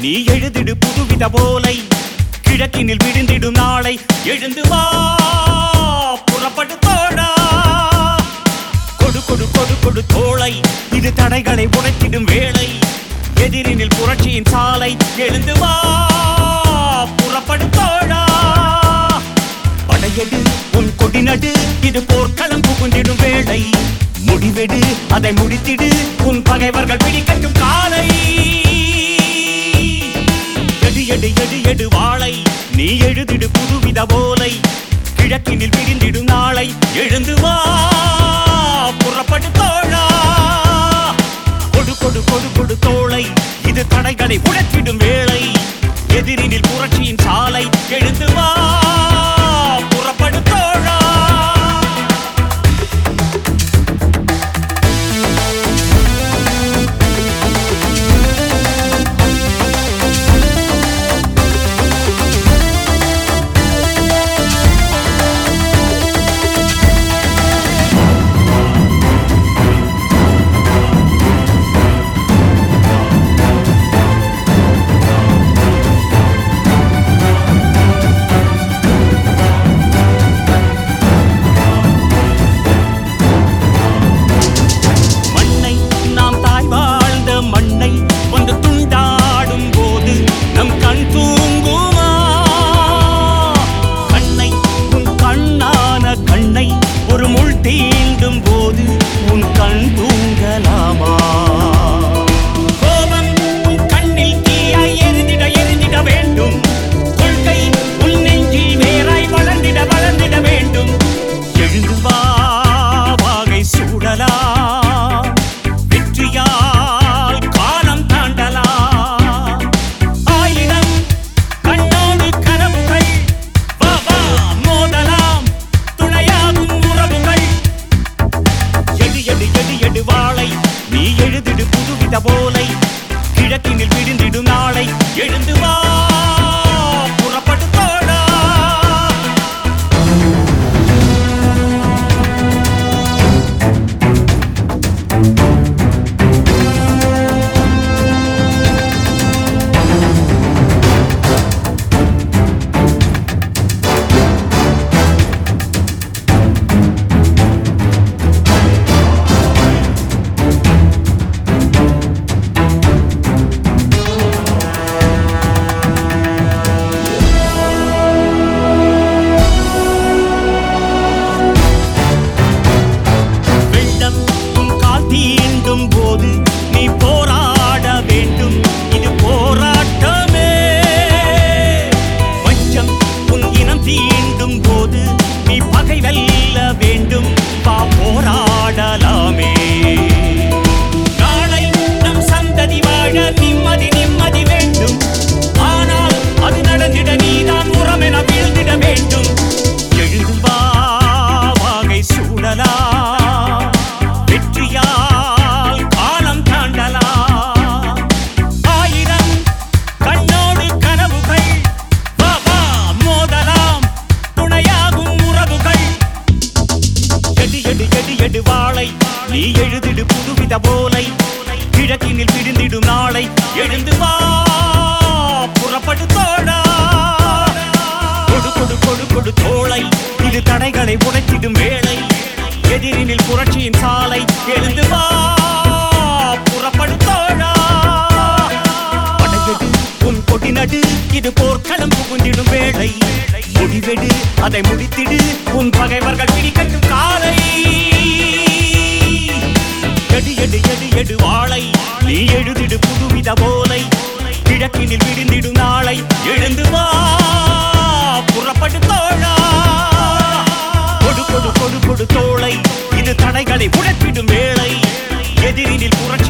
நீ எழுதிடு புதுவித போலை கிழக்கினில் விழுந்திடும் நாளை எழுந்து வா புறப்படு தோழா கொடு கொடு கொடு கொடு தோளை இது தடைகளை உடைத்திடும் வேளை எதிரினில் புரட்சியின் சாலை எழுந்து வா புறப்படு தோழா படையெடு உன் கொடி நடு இது போர்க்களம் புகுந்திடும் வேளை முடிவெடு அதை முடித்திடு உன் பகைவர்கள் பிடிக்கட்டும் காலை எடு எடு எடு எடு வாளை நீ எழுதிடு புதுவித போலை கிழக்கினில் பிரிந்திடும் நாளை எழுந்து வா புறப்படு தோழா கொடு கொடு கொடு கொடு தோளை இது தடைகளை உடைத்திடும் வேளை எதிரினில் புரட்சியின் சாலை எழுந்து வா புறப்படு தோழா தீண்டும் போது உன் கண் தூங்கலாமா கோபம் உன் கண்ணில் தீயாய் எரிந்திட எரிந்திட வேண்டும் கொள்கை உன் நெஞ்சில் வேராய் வளர்ந்திட வளர்ந்திட வேண்டும் எழுந்து வா வாகை சூடலாம் வெற்றியால் காலம் தாண்டலாம் ஆயிரம் கண்ணோடு கனவுகள் வா வா மோதலாம் துணையாகும் உறவுகள் எடு வாளை நீ எழுதிடு புதுவித போலை கிழக்கினில் விழுந்திடும் நாளை எழுந்து வா புறப்படு தோழா போது நீ போராட வேண்டும் இது போராட்டமே வஞ்சம் உன் இனம் தீண்டும் போது நீ பகை வெல்ல வேண்டும் வா போராடலாமே நாளை நம் சந்ததி வாழ நிம்மதி நிம்மதி வேண்டும் ஆனால் அது நடந்திட நீதான் உரமென வீழ்ந்திட வேண்டும் எழுந்து வா வாகை சூடலாம் வெற்றியா எடு வாளை நீ எழுதிடு புதுவித போலை கிழக்கினில் விழுந்திடும் நாளை எழுந்து வா புறப்படு தோழா கொடு கொடு கொடு கொடு தோளை இது தடைகளை உடைத்திடும் வேளை எதிரினில் புரட்சியின் சாலை எழுந்து வா புறப்படு தோழா படையெடு உன் கொடி நடு இது போர்க்களம் புகுந்திடும் வேளை முடிவெடு அதை முடித்திடு உன் பகைவர்கள் பிடிக்கட்டும் காலை எடு எடு எடு எடு வாளை நீ எழுதிடு புதுவித போலை கிழக்கினில் விழுந்திடும் நாளை எழுந்து வா புறப்படு தோழா கொடு கொடு கொடு கொடு தோளை இது தடைகளை உடைத்திடும் வேளை எதிரினில் புரட்சி